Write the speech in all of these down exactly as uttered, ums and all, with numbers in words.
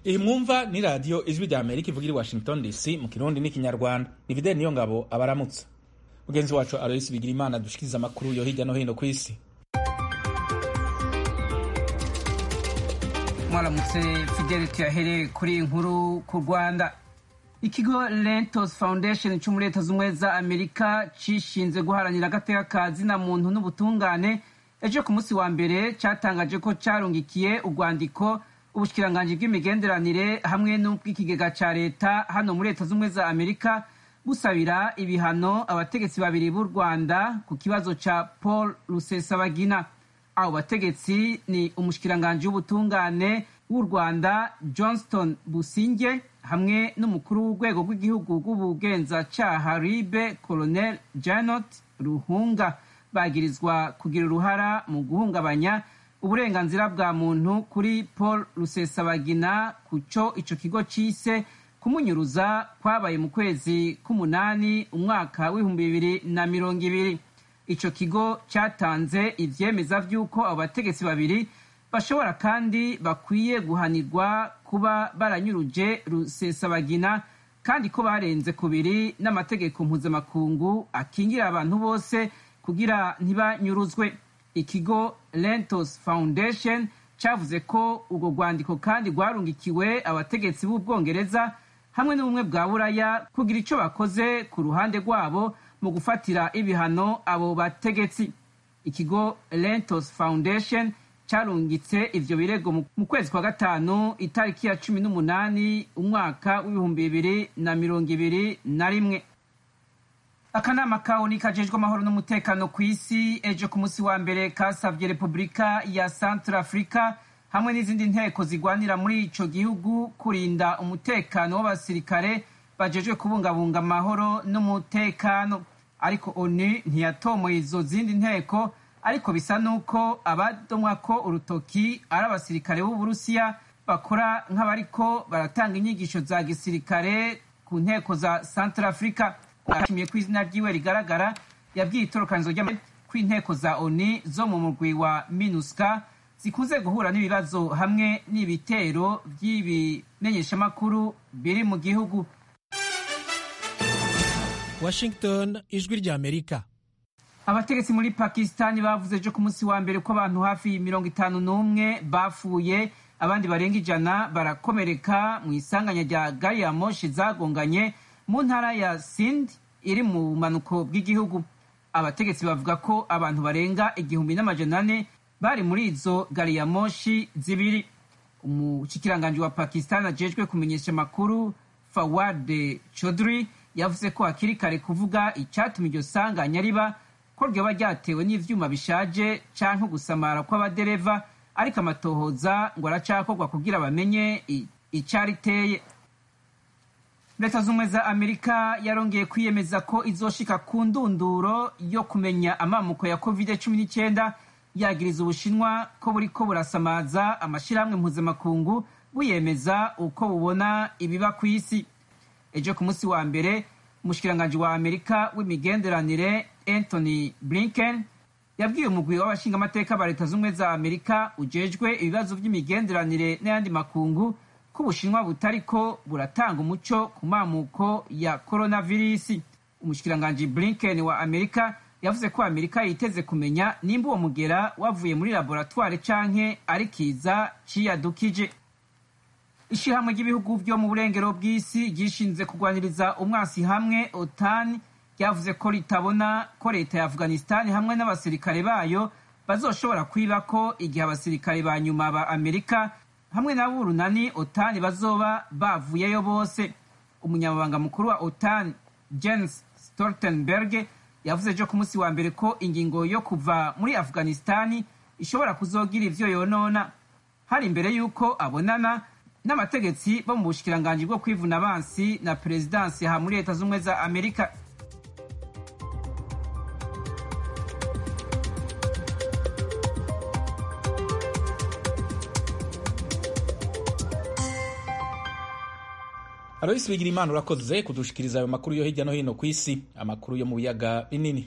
iyi mwumva ni radiyo ijwi rya amerika ivuga iri washington dc mu kirundi n'ikinyarwanda. ni Fidel niyo ngabo abaramutsa. mugenzi wacu Aloysi Bigirimana dushikiriza amakuru yo hirya no hino ku isi. mwaramutse Fidel, tuyahereye kuri inkuru ku Rwanda. Ikigo Lentos Foundation cyo muri Leta Zunze Ubumwe za Amerika cishinze guharanira agateka ka zina muntu n'ubutungane ejo ku munsi wa mbere cyatangaje ko carungikiye urwandiko ubushikiranganje bw'imigenderanire hamwe n'ubw'ikigega ca leta hano muri Leta Zunze Ubumwe za Amerika busabira ibihano abategetsi babiri b'u Rwanda ku kibazo ca Paul Rusesabagina. Abo bategetsi ni umushikiranganje w'ubutungane w'u Rwanda Johnston Businge hamwe n'umukuru w'urwego rw'igihugu rw'ubugenzacyaha Ribe Colonel Janot Ruhunga bagirizwa kugira uruhara mu guhungabanya uburenganzira bwa muntu kuri Paul Rusesabagina kuco ico kigo cise kumunyuruza kwabaye mu kwezi k'umunani umwaka w'ibihumbi bibiri na mirongo ibiri. Ico kigo cyatanze ivyemeza vy'uko abo bategetsi babiri bashobora kandi bakwiye guhanirwa kuba baranyuruje Rusesabagina kandi ko barenze kubiri n'amategeko mpuzamakungu akingira abantu bose kugira ntibanyuruzwe. Ikigo Lentos Foundation cyavuze ko urwo rwandiko kandi rwarungikiwe abategetsi b'Ubwongereza hamwe n'ubumwe bwa Buraya kugira ico bakoze ku ruhande rwabo mu gufatira ibihano abo bategetsi. Ikigo Lentos Foundation carungitse ivyo birego mu kwezi kwa gatanu itariki ya cumi n'umunani umwaka w'ibihumbi bibiri na mirongo ibiri na rimwe. Akanama kaoni kajejwe amahoro n'umutekano ku isi ejo ku munsi wa mbere kasavye Repubulika ya Central Africa hamwe n'izindi nteko zigwanira muri ico gihugu kurinda umutekano w'abasirikare bajejwe kubungabunga amahoro n'umutekano. Ariko ONU ntiyatomoye izo zindi nteko, ariko bisa nuko abadomwa ko urutoki ari abasirikare b'Uburusiya bakora nk'abariko baratanga inyigisho za gisirikare ku nteko za Central Africa. Ashimiye ko izina ryiwe rigaragara yabwiye itorokanizo ry'amakuru ko inteko za ONU zo mu murwi wa MINUSCA zikunze guhura n'ibibazo hamwe n'ibitero by'ibimenyeshamakuru biri mu gihugu. Washington, ijwi rya Amerika. Abategetsi muri Pakistan bavuze ejo ku munsi wa mbere ko abantu hafi mirongo itanu n'umwe bafuye, abandi barenga ijana barakomereka mu isanganya rya gari ya moshi zagonganye mu ntara ya Sindh iri mu bumanuko bw'igihugu. Abategetsi bavuga ko abantu barenga igihumbi n'amajana ane bari muri izo gari ya moshi zibiri. Umushikiranganje wa Pakistan ajejwe kumenyesha amakuru Fawad Chaudhry yavuze ko hakiri kare kuvuga icyatuma iryo sanganya riba, ko ryoba ryatewe n'ivyuma bishaje canke gusamara kw'abadereva, ariko amatohoza ngo aracakorwa kugira bamenye icariteye. Leta Zunze Ubumwe za Amerika yarongeye kwiyemeza ko izoshika ku ndunduro yo kumenya amamuko ya covid cumi n'icyenda, yagiriza Ubushinwa ko buriko burasamaza amashirahamwe mpuzamakungu buyemeza uko bubona ibiba ku isi. Ejo ku munsi wa mbere umushikiranganje wa Amerika w'imigenderanire Anthony Blinken yabwiye umugwi w'abashingamateka ba Leta Zunze Ubumwe za Amerika ujejwe ibibazo by'imigenderanire n'ayandi makungu ko Ubushinwa butariko buratanga umuco ku mamuko ya coronavirus. Umushikiranganje Blinken wa Amerika yavuze ko Amerika yiteze kumenya nimba uwo mugera wavuye muri laboratoire canke ari kiza ciyadukije. Ishirahamwe ry'ibihugu byo mu burengero bw'isi gishinze kugwaniriza umwasi hamwe OTAN ryavuze ko ritabona ko leta ya Afghanistan hamwe n'abasirikare bayo bazoshobora kwiba ko igihe abasirikare ba nyuma ba Amerika hamwe na burunani OTAN bazoba bavuyeyo bose. Umunyamabanga mukuru wa OTAN Jens Stoltenberg yavuze ejo ku munsi wa mbere ko ingingo yo kuva muri Afghanistan ishobora kuzogira ivyo yonona, hari imbere yuko abonana n'abategetsi bo mu bushikiranganje bwo kwivuna abansi na perezidansi ha muri Leta Zunze Ubumwe za Amerika. Aloysi Bigirimana urakoze kudushikiriza ayo makuru yo hirya no hino ku isi, amakuru yo mu biyaga binini.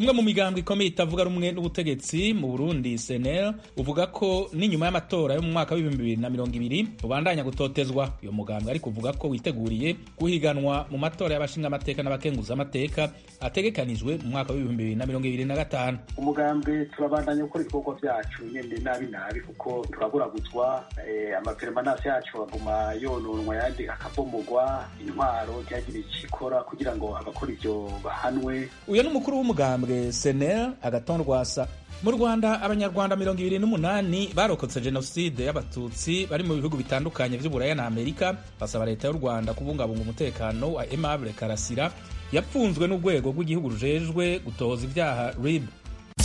umwe mu migambwe ikomeye itavuga rumwe n'ubutegetsi mu Burundi C N L uvuga ko n'inyuma y'amatora yo mu mwaka w'ibihumbi bibiri na mirongo ibiri ubandanya gutotezwa. Uyo mugambwe ariko uvuga ko witeguriye guhiganwa mu matora y'abashinga amateka n'abakenguza amateka ategekanijwe mu mwaka w'ibihumbi bibiri na mirongo ibiri na gatanu. Umugambwe turabandanya gukora ibikorwa vyacu nyene nabi nabi kuko turaburabuzwa, eh, amapermanence yacu aguma yononwa yandi akabomogwa, intwaro ntiyagire ikikora kugira ngo abakora ivyo bahanwe. Uyo n'umukuru w'umugambwe C N L Agathon Rwasa. Mu Rwanda abanyarwanda mirongo ibiri n'umunani barokotse jenoside y'abatutsi bari mu bihugu bitandukanye vy'Uburaya na Amerika basaba leta y'u Rwanda kubungabunga umutekano wa Aimable Karasira yapfunzwe n'urwego rw'igihugu rujejwe gutohoza ivyaha R I B.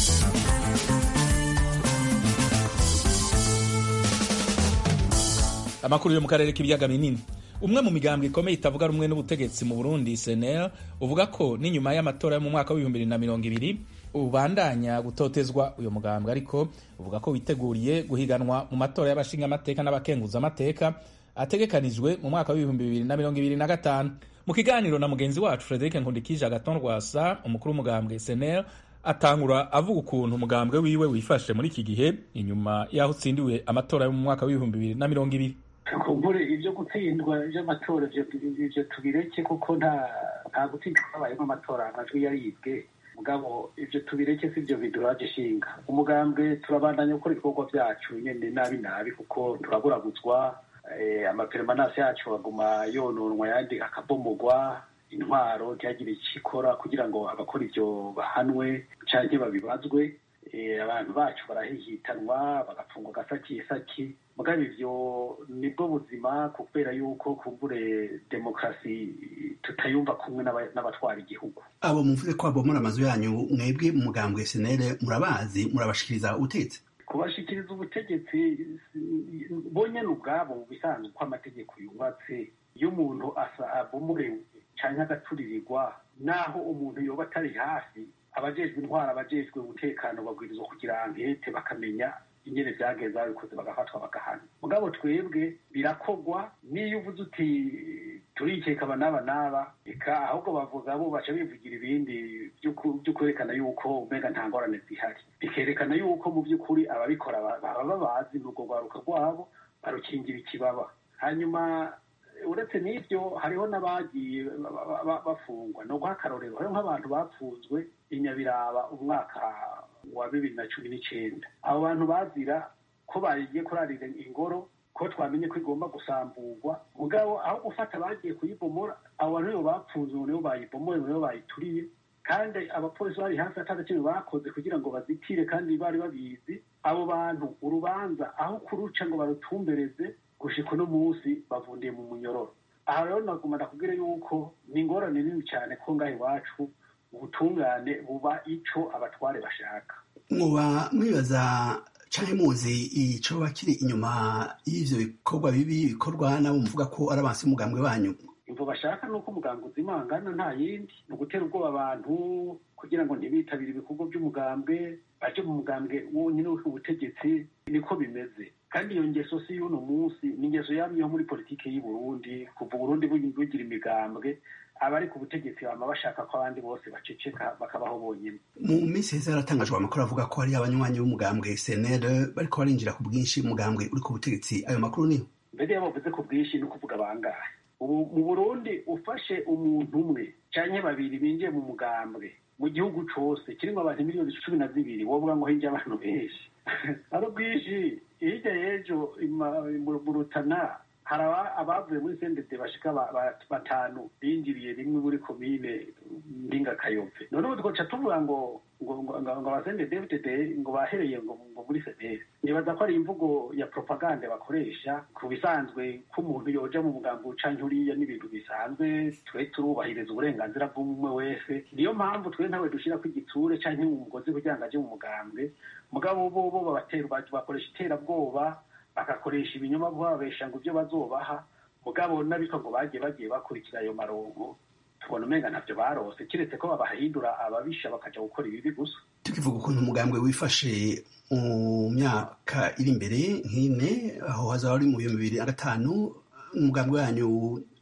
Amakuru yo mu karere k'ibiyaga binini. Umwe mu migambwe ikomeye itavuga rumwe n'ubutegetsi mu Burundi C N L uvuga ko n'inyuma y'amatora yo mu mwaka w'ibihumbi bibiri na mirongo ibiri ubandanya gutotezwa. Uyo mugambwe ariko uvuga ko witeguriye guhiganwa mu matora y'abashinga amateka n'abakenguza amateka ategekanijwe mu mwaka w'ibihumbi bibiri na mirongo ibiri na gatanu. Mu kiganiro na mugenzi wacu Frederic Nkundikije, Agathon Rwasa umukuru w'umugambwe C N L atangura avuga ukuntu umugambwe wiwe wifashe muri iki gihe inyuma y'aho utsindiwe amatora yo mu mwaka w'ibihumbi bibiri na mirongo ibiri. Kumbure ivyo gutsindwa vy'amatora ivyo tubireke kuko nta nta gutsindwa kwabayemo amatora amajwi yaribwe, mugabo ivyo tubireke sivyo biduraje shinga. Umugambwe turabandanya gukora ibikorwa vyacu nyene nabi nabi kuko turaburabuzwa, eh, amapermanence yacu aguma yononwa yandi akabomogwa, intwaro ntiyagire ikikora kugira ngo abakora ivyo bahanwe canke babibazwe. Eh, abantu bacu barahihitanwa bagapfungwa gasaki saki, mugabo ivyo nibwo buzima kubera yuko kumbure demokrasi tutayumva kumwe n'abatwara igihugu. Abo muvuze ko abomora amazu yanyu mwebwe mu mugambwe C N L murabazi, murabashikiriza ubutegetsi? Kubashikiriza ubutegetsi bonyene ubwabo bisanzwe ko amategeko yubatse. Iyo umuntu asa abomorewe canke agaturirirwa, naho umuntu yoba atari hafi, abajejwe intwara abajejwe umutekano babwirizwa kugira ankete bakamenya ingene vyagenze babikoze bagafatwa bagahana. Mugabo twebwe birakogwa, niyo uvuze uti turikeka aba n'aba n'aba, eka ahubwo bavuga bo baca bivugira ibindi vyo kwerekana yuko umenga nta ngorane zihari, bikerekana yuko mu vy'ukuri ababikora baba babazi n'urwo rwaruka rwabo barukingira ikibaba. Hanyuma uretse n'ivyo hariho n'abagiye bafungwa. No guha akarorero, hariho nk'abantu bapfunzwe i Nyabiraba umwaka wa bibiri na cumi n'icenda. Abo bantu bazira ko bagiye kurarira ingoro, ko twamenye ko igomba gusamburwa, mugabo aho gufata bagiye kuyibomora, abo bantu nibo bapfunzwe, nibo bayibomoye, nibo bayituriye, kandi abapolisi bari hafi atari kimwe bakoze kugira ngo bazitire, kandi bari babizi. Abo bantu urubanza aho kuruca ngo barutumbereze gushika no musi bavundiye mu munyororo. Aha rero naguma ndakubwira yuko ni ingorane nini cyane ko ngaho iwacu ubutungane buba ico abatware bashaka. Muba mwibaza canke muzi ico bakiri inyuma y'ivyo bikorwa bibi bikorwa nabo muvuga ko ari abansi umugambwe banyu? Imvo bashaka nuko umugambwe uzimangana, nta yindi ni ugutera ubwoba abantu kugira ngo ntibitabire ibikorwa by'umugambwe, baje mu mugambwe wonyine w'ubutegetsi. Niko bimeze, kandi iyo ngeso si y'uno munsi, ni ingeso yamyeho muri politike y'u Burundi kuva Burundi bugira imigambwe. Abari ku butegetsi bama bashaka ko abandi bose baceceka bakabaho bonyine. Mu minsi heza haratangajwe amakuru avuga ko hari abanywanyi b'umugambwe C N L bariko barinjira ku bwinshi umugambwe uri ku butegetsi. Ayo makuru niyo? Mbere yabavuze ku bwinshi no kuvuga bangahe. Ubu mu Burundi ufashe umuntu umwe canke babiri binjiye mu mugambwe mu gihugu cose kirimo abantu miliyoni cumi na zibiri, wovuga ngo hinja abantu benshi. Aro bwinshi hirya y'ejo mu Rutana hari abavuye muri C N D D bashika batanu binjiriye rimwe muri komine Mbinga Kayove. None ubu twoca tuvuga ngo ngo ngo aba C N D D ngo bahereye ngo muri C N L. Nibaza ko ari imvugo ya propaganda bakoresha. Ku bisanzwe ko umuntu yoja mu mugambo canke uriya n'ibintu bisanzwe, twe turubahiriza uburenganzira bw'umwe wese. Niyo mpamvu twe ntawe dushira ku igitsure canke umugozi kugira ngo aje mu mugambwe. Mugabo bo bo babatera bakoresha iterabwoba, bakakoresha ibinyoma babesha ngo ibyo bazobaha, mugabo nabiko ngo bagiye bagiye bakurikira ayo marongo, tubona umenga ntavyo barose, kiretse ko babahindura ababisha bakaja gukora ibibi gusa. Tukivuga ukuntu umugambwe wifashe mu myaka iri imbere nk'ine, aho hazaba ari mu bihumbi bibiri na gatanu, umugambwe wanyu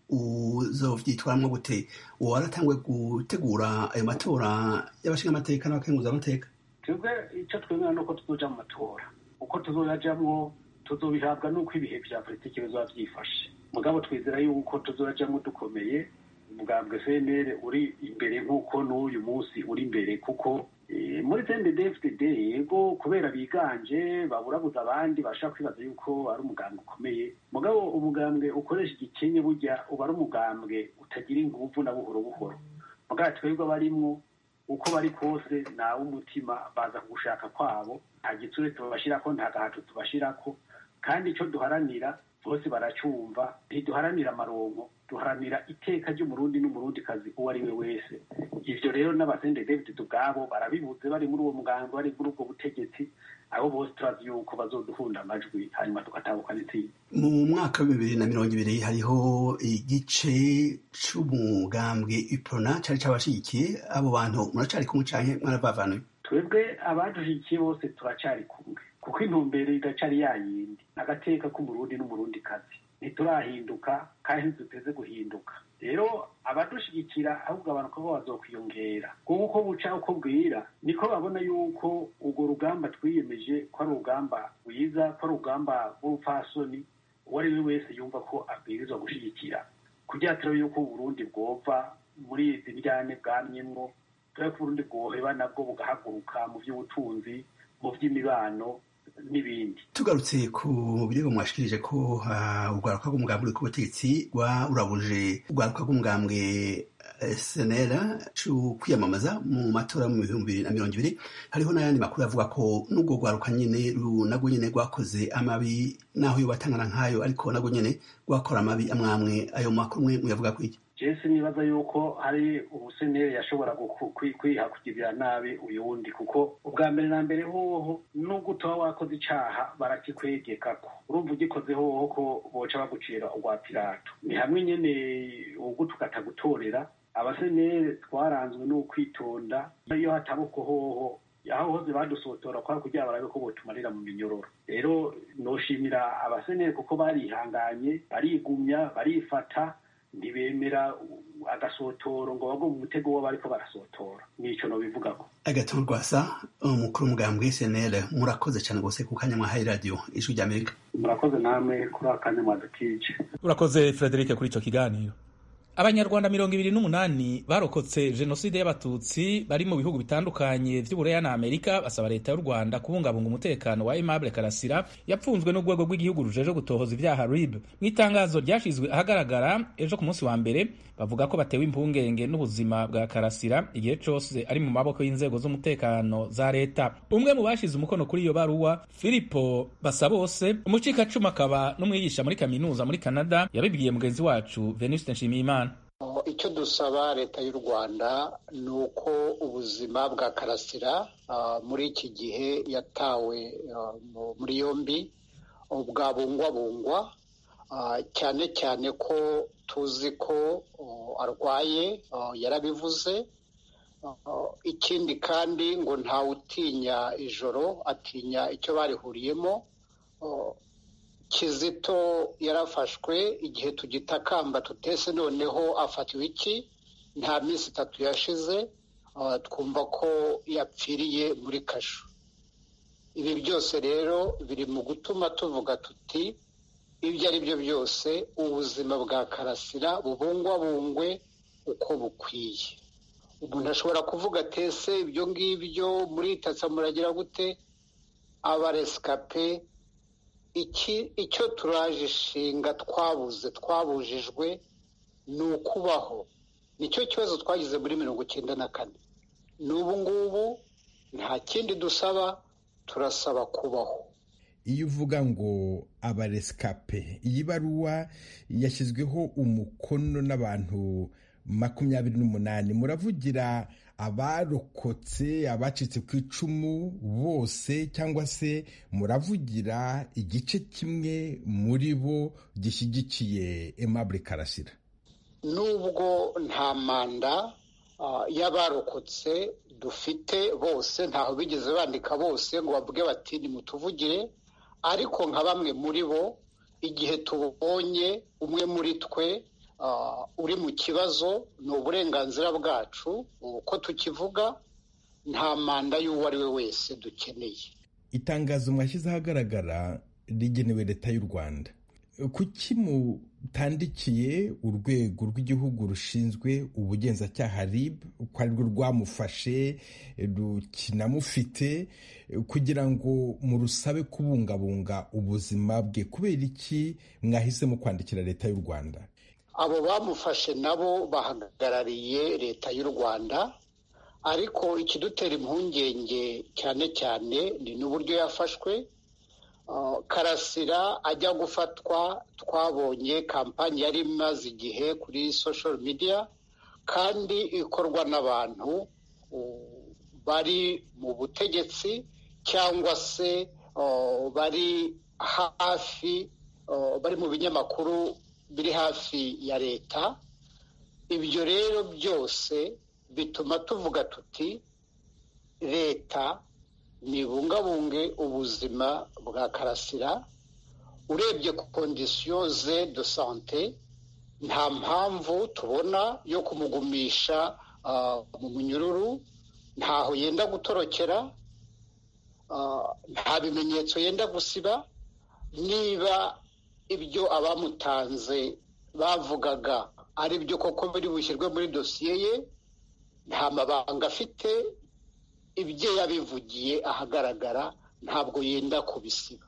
uzovyitwaramwo gute? uwo waratanguye gutegura ayo matora y'abashinga amateka n'abakenguza amateka? twebwe icyo twemera nuko tuzoja mu matora, uko tuzoyajamwo tuzobihabwa nuko ibihe vya politiki bizoba vyifashe. mugabo twizera yuko tuzoyajamwo dukomeye, umugambwe C N L uri imbere nk'uko n'uyu munsi uri imbere, kuko muri C N D D F D D yego kubera biganje baburabuza abandi bashaka kwibaza yuko ari umugambwe ukomeye, mugabo umugambwe ukoresha igikenye burya uba ari umugambwe utagira inguvu na buhoro buhoro. mugabo twebwe barimwo uko bari kose nawe umutima baza kugushaka kwabo, nta gitsure tubashirako, nta gahato tubashirako, kandi ico duharanira bose baracumva. ntiduharanira amaronko, duharanira iteka ry'umurundi n'umurundi kazi uwo ari we wese. ivyo rero n'abasende David ubwabo barabibuze bari muri uwo mugambi, bari muri ubwo butegetsi, abo bose turazi yuko bazoduhunda amajwi hanyuma tugatahukana intsinzi. mu mwaka wa bibiri na mirongo ibiri hariho igice c'umugambwe iprona cari cabashigikiye. abo bantu muracari kumwe canke mwarabavanuye? twebwe abadushigikiye bose turacari kumwe, kuko intumbero igacari yayindi, agateka k'umurundi n'umurundi kazi ntiturahinduka kandi ntiduteze guhinduka. rero abadushigikira ahubwo abantu ko bazokwiyongera, kuko uko buca uko bwira niko babona yuko urwo rugamba twiyemeje ko ari urugamba rwiza, ko ari urugamba rw'urupfasoni uwo ari we wese yumva ko abwirizwa gushigikira, kugira turabe yuko uburundi bwova muri izi njyane bwamyemwo, turabe ko uburundi bwoheba nabwo bugahaguruka mu vy'ubutunzi, mu vy'imibano n'ibindi. tugarutse ku birego mwashikirije ko urwaruka rw'umugambwe uri ku butegetsi rurabuje urwaruka rw'umugambwe S N L co kwiyamamaza mu matora mu bihumbi bibiri na mirongo ibiri, hariho n'ayandi makuru avuga ko n'ubwo rwaruka nyene nagwo nyene rwakoze amabi, naho yo batangana nk'ayo ariko nagwo nyene rwakora amabi amwamwe. ayo makuru mwe muyavuga ko iki? jese nibaza yuko hari ubusenere yashobora kwiha kugirira nabi uyundi, kuko ubwa mbere na mbere hoho nubwo utoba wakoze icaha barakikwegekako, urumva ugikoze hoho ko boca bagucira urwa Pilato. ni hamwe nyene ugutukata gutorera. abasenere twaranzwe n'ukwitonda, iyo hatabuko hoho aho hose badusotora kwa kugira barabe ko botumarira mu minyororo. rero noshimira abasenere kuko barihanganye, barigumya, barifata, ntibemera agasotoro ngo bagwe mu mutego wo bariko barasotora. nico no bivugako. Agathon Rwasa, umukuru w'umugambwe S N L, murakoze cyane gose ku kanya mwahaye radio Ijwi ry'Amerika. murakoze namwe kuri akanya mwadukije. urakoze Frederic kuri ico kiganiro. Abanyarwanda mirongo ibiri n'umunani barokotse jenoside y'abatutsi bari mu bihugu bitandukanye vy'Ubureya na Amerika basaba leta y'u Rwanda kubungabunga umutekano wa Aimable Karasira yapfunzwe n'urwego rw'igihugu rujeje gutohoza ivyaha R I B. Mw'itangazo ryashizwe ahagaragara ejo ku munsi wa mbere bavuga ko batewe impungenge n'ubuzima bwa Karasira igihe cose ari mu maboko y'inzego z'umutekano za leta. Umwe mu bashize umukono kuri iyo baruwa, Filipo Basabose, umucikacumu akaba n'umwigisha muri kaminuza muri Canada, yabibwiye mugenzi wacu Venuste Nshimiyimana. icyo dusaba leta y'u Rwanda ni uko ubuzima bwa Karasira uh, muri iki gihe yatawe uh, muri yombi bwabungwabungwa, uh, cyane cyane ko tuzi ko uh, arwaye, uh, yarabivuze. Uh, ikindi kandi ngo ntawe utinya ijoro, atinya icyo barihuriyemo. uh, Kizito yarafashwe igihe tugitakamba tutese noneho afatiwe iki, nta minsi itatu yashize uh, twumva ko yapfiriye muri kasho. Ibi byose rero biri mu gutuma tuvuga tuti ibyo ari byo byose ubuzima bwa Karasira bubungwabungwe uko bukwiye. Umuntu ashobora kuvuga tese ibyo ngibyo muri itatsa muragira gute abarescape. Iki icyo turaje ishinga twabuze twabujijwe ni ukubaho. Nicyo kibazo twagize muri mirongo icyenda na kane. N'ubu ngubu nta kindi dusaba, turasaba kubaho. Iyo uvuga ngo abarescape, iyi baruwa yashyizweho umukono n'abantu makumyabiri n'umunani, muravugira abarokotse, abacitse ku icumu bose, cyangwa se muravugira igice kimwe muri bo gishyigikiye Aimable Karasira? Nubwo nta manda uh, y'abarokotse dufite bose, ntaho bigeze bandika bose ngo bavuge bati nimutuvugire, ariko nka bamwe muri bo igihe tubonye umwe muri twe uri mu kibazo, ni uburenganzira bwacu uko tukivuga, nta manda y'uwo ari we wese dukeneye. Itangazo mwashyize ahagaragara rigenewe leta y'u Rwanda, kuki mutandikiye urwego rw'igihugu rushinzwe ubugenzacyaha R I B ko arirwo rwamufashe rukinamufite, kugira ngo murusabe kubungabunga ubuzima bwe? Kubera iki mwahisemo kwandikira leta y'u Rwanda? Abo bamufashe nabo bahagarariye leta y'u Rwanda, ariko ikidutera impungenge cyane cyane ni n'uburyo yafashwe. Karasira ajya gufatwa, twabonye kampani yari imaze igihe kuri social media kandi ikorwa n'abantu bari mu butegetsi cyangwa se bari hafi, bari mu binyamakuru biri hafi ya leta. Ibyo rero byose bituma tuvuga tuti leta nibungabunge ubuzima bwa Karasira. Urebye ku kondisiyo ze de sante, nta mpamvu tubona yo kumugumisha mu munyururu. Ntaho yenda gutorokera, nta bimenyetso yenda gusiba. Niba ibyo abamutanze bavugaga ari byo koko biri bushyirwe muri dosiye ye, nta mabanga afite, ibyo yabivugiye ahagaragara, ntabwo yenda kubisiba.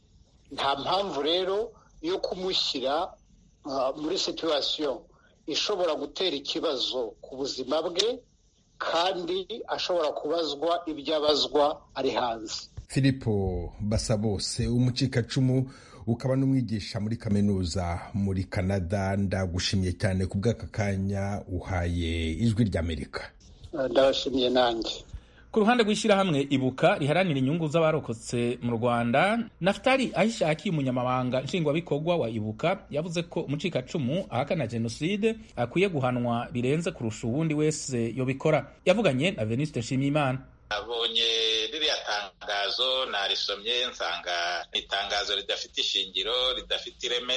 Nta mpamvu rero yo kumushyira muri situwasiyo ishobora gutera ikibazo ku buzima bwe, kandi ashobora kubazwa ibyo abazwa ari hanze. Filipo Basabose, umucikacumu ukaba n'umwigisha muri kaminuza muri Canada, ndagushimiye cyane ku bw'aka kanya uhaye Ijwi ry'Amerika. Ndabashimiye nanjye. Ku ruhande rw'ishyirahamwe Ibuka riharanira inyungu z'abarokotse mu Rwanda, Naftali Ahishakiye, umunyamabanga nshingwabikorwa wa Ibuka, yavuze ko umucikacumu ahakana jenoside akwiye guhanwa birenze kurusha uwundi wese yobikora. Yavuganye na Venuste Nshimiyimana. Abonye ririya tangazo narisomye, nsanga itangazo ridafite ishingiro, ridafite ireme.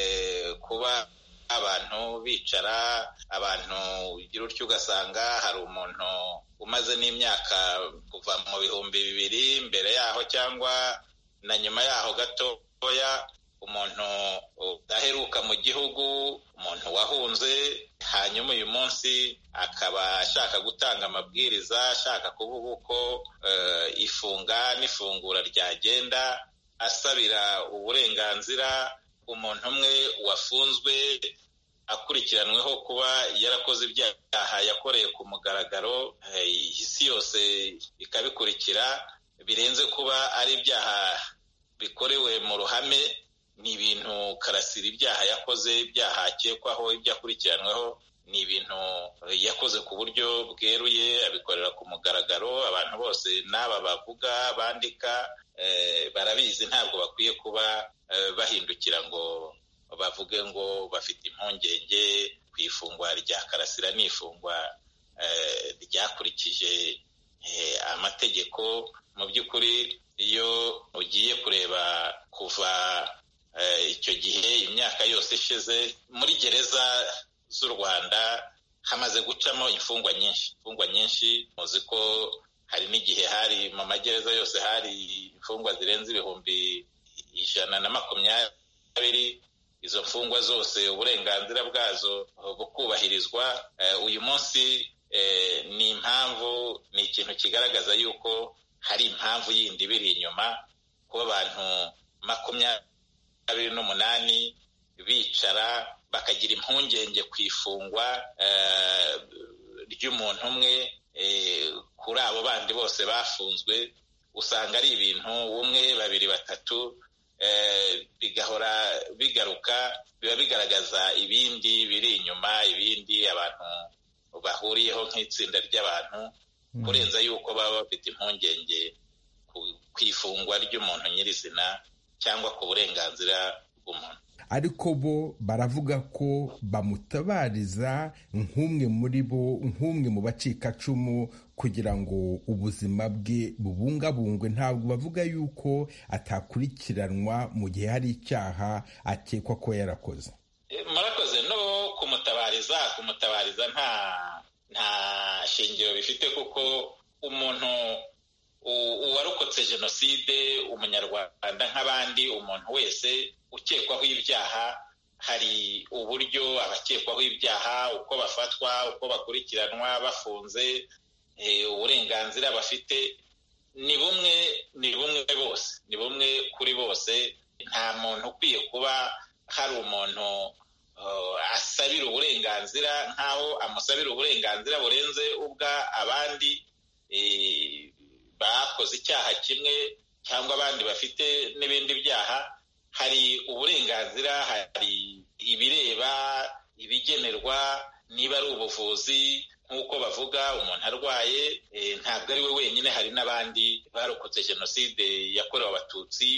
E, kuba abantu bicara, abantu ugira utyo ugasanga hari umuntu umaze n'imyaka kuva mu bihumbi bibiri mbere yaho cyangwa na nyuma yaho gatoya, umuntu udaheruka mu gihugu, umuntu wahunze, hanyuma uyu munsi akaba ashaka gutanga amabwiriza, ashaka kuvuga uko uh, ifunga n'ifungura ryagenda, asabira uburenganzira umuntu umwe wafunzwe akurikiranweho kuba yarakoze ibyaha yakoreye ku mugaragaro, isi yose ikabikurikira, birenze kuba ari ibyaha bikorewe mu ruhame. Ni ibintu Karasira ibyaha yakoze, ibyaha akekwaho, ibyo akurikiranweho, ni ibintu yakoze ku buryo bweruye, abikorera ku mugaragaro. Abantu bose n'aba bavuga, bandika, eh, barabizi. Ntabwo bakwiye kuba eh, bahindukira ngo bavuge ngo bafite impungenge ku ifungwa rya Karasira n'ifungwa eh, ryakurikije eh, amategeko. Mu by'ukuri iyo ugiye kureba kuva icyo gihe, imyaka yose ishize, muri gereza z'u Rwanda hamaze gucamo imfungwa nyinshi imfungwa nyinshi muzi ko hari n'igihe hari mu magereza yose hari imfungwa zirenze ibihumbi ijana na makumyabiri. Izo mfungwa zose uburenganzira bwazo bukubahirizwa. Uyu munsi ni impamvu, ni ikintu kigaragaza yuko hari impamvu yindi biri inyuma, kuba abantu makumyabiri abiri n'umunani bicara bakagira impungenge ku ifungwa uh, ry'umuntu umwe uh, kuri abo bandi bose bafunzwe. Usanga ari ibintu umwe, babiri, batatu, uh, bigahora bigaruka, biba bigaragaza ibindi biri inyuma, ibindi abantu bahuriyeho nk'itsinda ry'abantu, mm. kurenza yuko baba bafite impungenge ku ifungwa ry'umuntu nyirizina cyangwa ku burenganzira bw'umuntu. Ariko bo baravuga ko bamutabariza nk'umwe muri bo, nk'umwe mu bacikacumu, kugira ngo ubuzima bwe bubungabungwe. Ntabwo bavuga yuko atakurikiranwa mu gihe hari icyaha akekwa ko yarakoze. Murakoze. No kumutabariza kumutabariza nta nta shingiro bifite, kuko umuntu uwarokotse jenoside, umunyarwanda nk'abandi, umuntu wese ukekwaho ibyaha, hari uburyo abakekwaho ibyaha uko bafatwa, uko bakurikiranwa bafunze, uburenganzira bafite ni bumwe ni bumwe bose ni bumwe kuri bose. Nta muntu ukwiye kuba hari umuntu asabira uburenganzira nk'aho amusabira uburenganzira burenze ubwa abandi bakoze icyaha kimwe cyangwa abandi bafite n'ibindi byaha. Hari uburenganzira, hari ibireba, ibigenerwa, niba ari ubuvuzi nk'uko bavuga, umuntu arwaye ntabwo ari we wenyine, hari n'abandi barokotse jenoside yakorewe abatutsi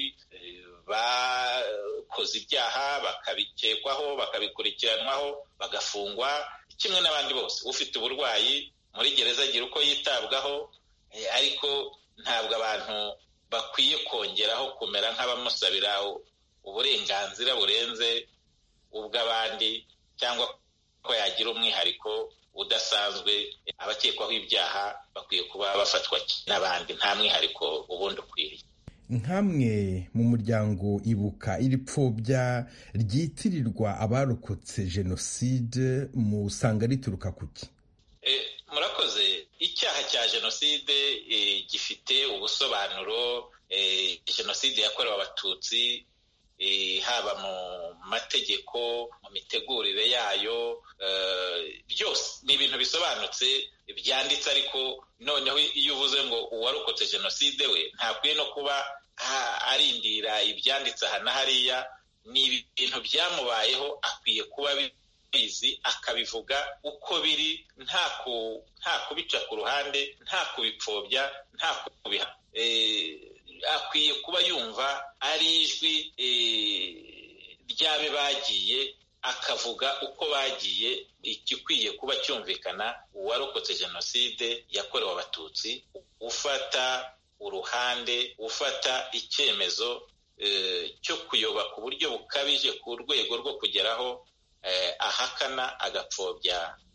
bakoze ibyaha bakabikekwaho, bakabikurikiranwaho, bagafungwa kimwe n'abandi bose. Ufite uburwayi muri gereza agira uko yitabwaho, ariko ntabwo abantu bakwiye kongeraho kumera nk'abamusabira uburenganzira burenze ubw'abandi, cyangwa ko yagira umwihariko udasanzwe. Abakekwaho ibyaha bakwiye kuba bafatwa n'abandi, nta mwihariko ubundi ukwiriye. nkamwe mu muryango Ibuka, iri pfobya ryitirirwa abarokotse jenoside musanga rituruka kuki? Murakoze. Icyaha cya jenoside gifite ubusobanuro. Jenoside yakorewe abatutsi haba mu mategeko, mu mitegurire yayo, byose ni ibintu bisobanutse byanditse. Ariko noneho iyo uvuze ngo uwarokotse jenoside we ntakwiye no kuba arindira ibyanditse aha na hariya. Ni ibintu byamubayeho, akwiye kuba bizi, akabivuga uko biri, nta kubica ku ruhande, nta kubipfobya, nta kubiha. Akwiye kuba yumva ari ijwi ry'abe bagiye, akavuga uko bagiye. Igikwiye kuba cyumvikana, uwarokotse jenoside yakorewe abatutsi ufata uruhande, ufata icyemezo cyo kuyoba ku buryo bukabije ku rwego rwo kugeraho ahakana, agapfobya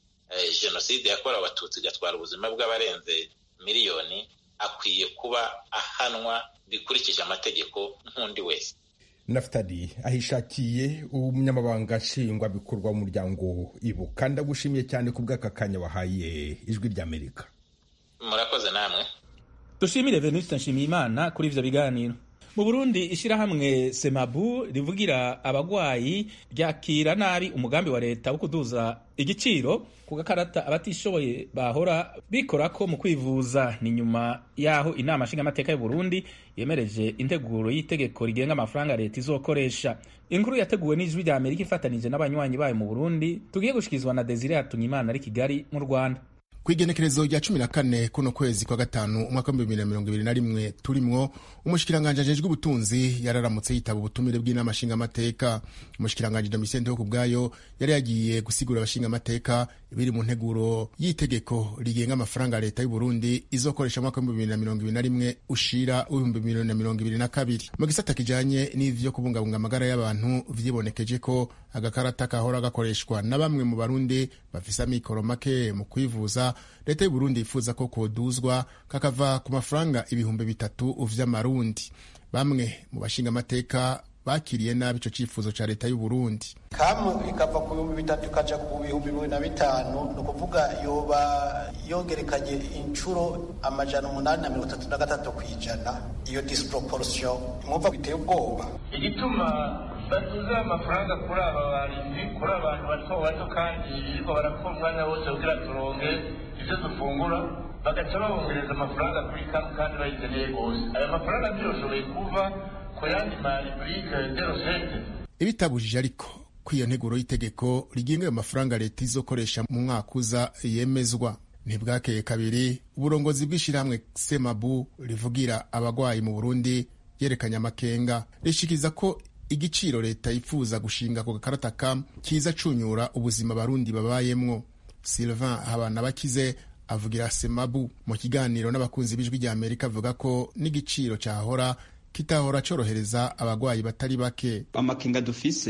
jenoside yakorewe abatutsi, igatwara ubuzima bw'abarenze miliyoni, akwiye kuba ahanwa bikurikije amategeko nk'undi wese. Naftali Ahishakiye, umunyamabanga nshingwabikorwa w'umuryango Ibuka, ndagushimiye cyane ku bw'aka kanya wahaye Ijwi ry'Amerika. Murakoze namwe. Dushimire Venuste Nshimiyimana kuri ivyo biganiro. Mu Burundi, ishirahamwe Semabu rivugira abagwayi ryakira nabi umugambi wa leta wo kuduza igiciro ku gakarata abatishoboye bahora bikorako mu kwivuza. Ni nyuma yaho inama nshingamateka y'u Burundi yemereje integuro y'itegeko rigenga amafaranga leta izokoresha. Inkuru yateguwe n'Ijwi ry'Amerika ifatanije n'abanywanyi bayo mu Burundi, tugiye gushikizwa na Desire Hatunyimana ari Kigali mu Rwanda. Kwigenekerezo rya cumi na kane kuno kwezi kwa gatanu umwaka wa bibiri na mirongo ibiri na rimwe turimwo, umushikiranganje ajejwe ubutunzi yararamutse yitaba ubutumire bw'inama nshingamateka. Umushikiranganje Domitien Ndihokubwayo yari yagiye gusigura abashingamateka biri mu nteguro y'itegeko rigenga amafaranga leta y'u Burundi izokoresha mwaka wa bibiri na mirongo ibiri na rimwe ushira ibihumbi bibiri na mirongo ibiri na kabiri. Mu gisata kijanye n'ivyo kubungabunga amagara y'abantu, vyibonekeje ko agakarata kahora gakoreshwa na bamwe mu Barundi bafise amikoro make mu kwivuza. Leta y'u Burundi ifuza ko koduzwa kakava ku mafaranga ibihumbi bitatu vy'amarundi. Bamwe mu bashinga amateka bakiriye nabi ico cifuzo ca leta y'u Burundi. Kamu ikava ku bihumbi bitatu kaja ku bihumbi bibiri na bitanu, no kuvuga yoba yongerekanye inshuro amajana umunani na mirongo itatu na gatatu kwijana. Iyo disproportion mwumva biteye ubwoba. Igituma batuza amafaranga kuri aba barinzi, kuri abantu bato bato kandi iriko barakora umwanya wose kugira turonge ivyo dufungura, bagaca babongereza amafaranga kuri kamu kandi bayikeneye gose. Ayo mafaranga ntiyoshoboye kuva ku yandi mariburike de rosete. Ibitabujije ariko ko iyo nteguro y'itegeko rigenga ayo mafaranga leta izokoresha mu mwaka uza yemezwa. Ntibwakeye kabiri uburongozi bw'ishirahamwe Semabu rivugira abagwayi mu Burundi yerekanye amakenga, rishikiza ko igiciro leta yifuza gushinga ku gakarata ka kiza cunyura ubuzima Barundi babayemwo. Sylvain Habanabakize avugira Semabu mu kiganiro n'abakunzi b'Ijwi ry'Amerika avuga ko n'igiciro cyahora kitahora corohereza abagwayi batari bake. Amakenga dufise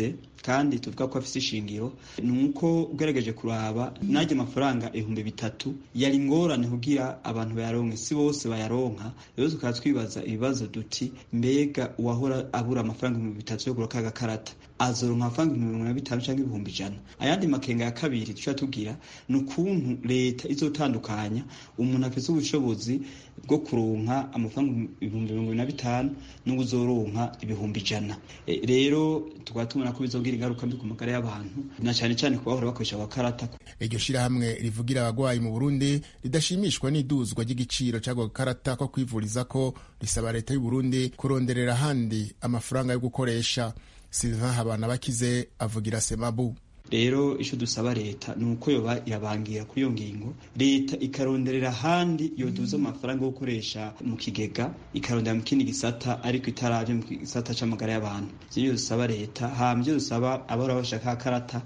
kandi tuvuga ko afise ishingiro ni uko ugerageje kuraba najye amafaranga ibihumbi bitatu yari ingorane kugira abantu bayaronke, si bose bayaronka. Rero tukaba twibaza ibibazo duti mbega uwahora abura amafaranga ibihumbi bitatu yo kugura ka gakarata azoronka amafaranga ibihumbi mirongo na bitanu canke ibihumbi ijana. Ayandi makenga ya kabiri tuca tugira ni ukuntu leta izotandukanya umuntu afise ubushobozi bwo kuronka amafaranga ibihumbi mirongo na bitanu n'uzoronka ibihumbi ijana. E, rero tukaba tubona ko bizogira ingaruka mbi ku magara y'abantu na cyane cyane ku bahora bakoresha agakarata. Iryo shirahamwe rivugira abagwayi mu Burundi ridashimishwa n'iduzwa ry'igiciro cy'ako gakarata ko kwivuriza ko risaba leta y'u Burundi kuronderera ahandi amafaranga yo gukoresha. Sylvain Habanabakize avugira Semabu. Rero ico dusaba leta ni uko yoba irabangira kuri iyo ngingo, leta ikaronderera ahandi yoduza amafaranga yo gukoresha mu kigega, ikarondera mu kindi gisata ariko itaraje mu gisata c'amagara y'abantu. Ivyo dusaba leta. Hambye dusaba abahora bashaka akarata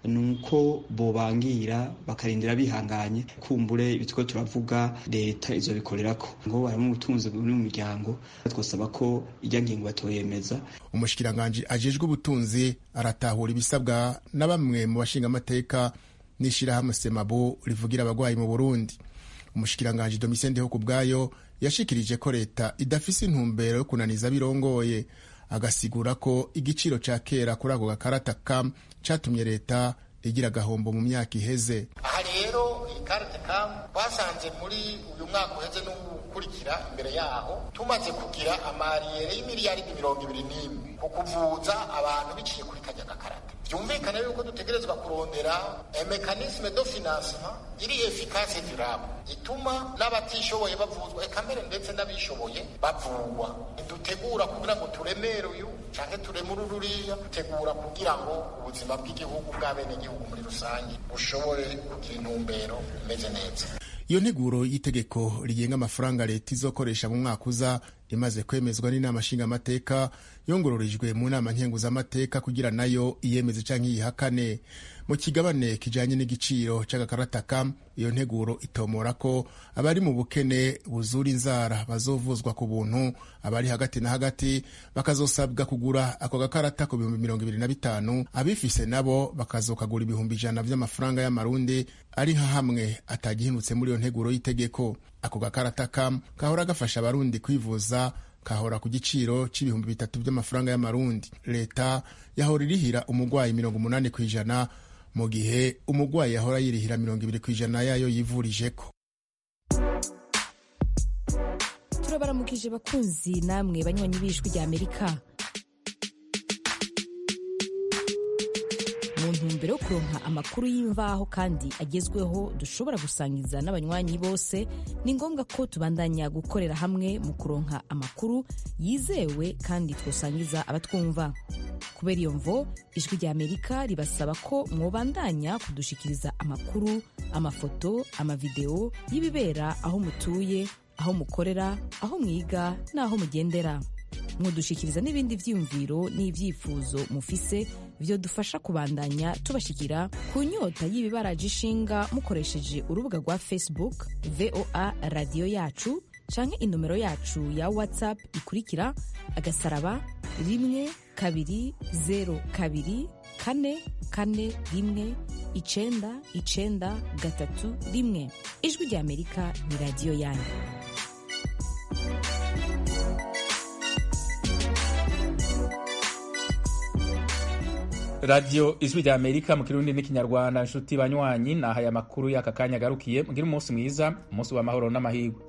nuko bobangira bakarindira bihanganye, kumbure ibitwo turavuga leta izo bikorerako ngo bari mu butunzi buri mu miryango. Twosaba ko ijya ngingo batoyemeza. Umushikiranganje ajejwe ubutunzi aratahura ibisabwa na bamwe mu bashinga amateka n'ishirahamwe Semabo rivugira abagwayi mu Burundi. Umushikiranganje Domitien Ndihokubwayo yashikirije ko leta idafise intumbero yo kunaniza birongoye, agasigura ko igiciro ca kera kuri ako gakarata kam catumye leta igira gahombo mu myaka iheze. Aha rero ikarata kam basanze muri uyu mwaka uheze n'ukurikira imbere yaho tumaze kugira amariyere y'imiliyaridi mirongo ibiri n'imwe ku kuvuza abantu biciye kuri kajya gakarata. Byumvikana yuko dutegerezwa kurondera mekanisme de financement iri efficace durable ituma n'abatishoboye bavuzwa, eka mbere ndetse n'abishoboye bavugwa. Dutegura kugira ngo turemere uyu canke turemure ururiya, dutegura kugira ngo ubuzima bw'igihugu bw'abenegihugu muri rusange bushobore kugira intumbero imeze neza. Iyo nteguro y'itegeko rigenga amafaranga leta izokoresha mu mwaka uza imaze kwemezwa n'inama nshingamateka yongororijwe mu nama nkenguzamateka kugira nayo iyemeze canke yihakane. Mu kigabane kijanye n'igiciro c'agakarata kam, iyo nteguro itomora ko abari mu bukene buzura inzara bazovuzwa ku buntu, abari hagati na hagati bakazosabwa kugura ako gakarata ku bihumbi mirongo ibiri na bitanu, abifise nabo bakazokagura ibihumbi ijana vy'amafaranga y'amarundi, ari nka hamwe atagihindutse muri iyo nteguro y'itegeko. Ako gakarata kam kahora gafasha abarundi kwivuza, kahora ku giciro c'ibihumbi bitatu by'amafaranga y'amarundi. Leta yahora irihira umugwayi mirongo umunani kw'ijana mu gihe umugwayi yahora yirihira mirongo ibiri kw'ijana yayo yivurijeko. Turabaramukije bakunzi namwe banywanyi b'ijwi rya Amerika. Mu ntumbero yo kuronka amakuru y'imvaho kandi agezweho dushobora gusangiza n'abanywanyi bose, ni ngombwa ko tubandanya gukorera hamwe mu kuronka amakuru yizewe kandi twosangiza abatwumva. Kubera iyo mvo, ijwi rya Amerika ribasaba ko mwobandanya kudushikiriza amakuru, amafoto, amavideo y'ibibera aho mutuye, aho mukorera, aho mwiga n'aho mugendera. Mwodushikiriza n'ibindi vyiyumviro n'ivyifuzo mufise vyo dufasha kubandanya tubashikira ku nyota y'ibibaraje ishinga mukoresheje urubuga rwa Facebook V O A Radio Yacu canke inomero yacu ya WhatsApp ikurikira agasaraba rimwe kabiri zero kabiri kane kane rimwe icenda icenda gatatu rimwe. Ijwi rya Amerika ni radio yanyu. Radio Ijwi rya Amerika mu Kirundi n'ikinyarwanda. Nshuti banywanyi, naha ya makuru y'aka kanya garukiye. Mugire umunsi mwiza, umunsi w'amahoro n'amahirwe.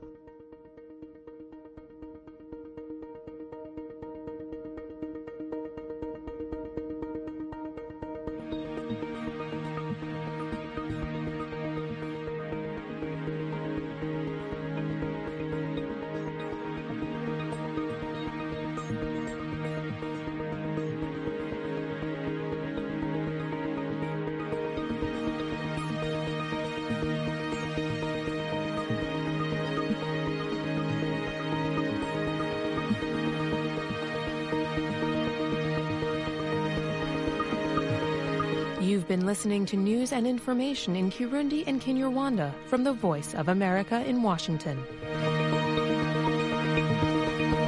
You've been listening to news and information in Kirundi and Kinyarwanda from the Voice of America in Washington.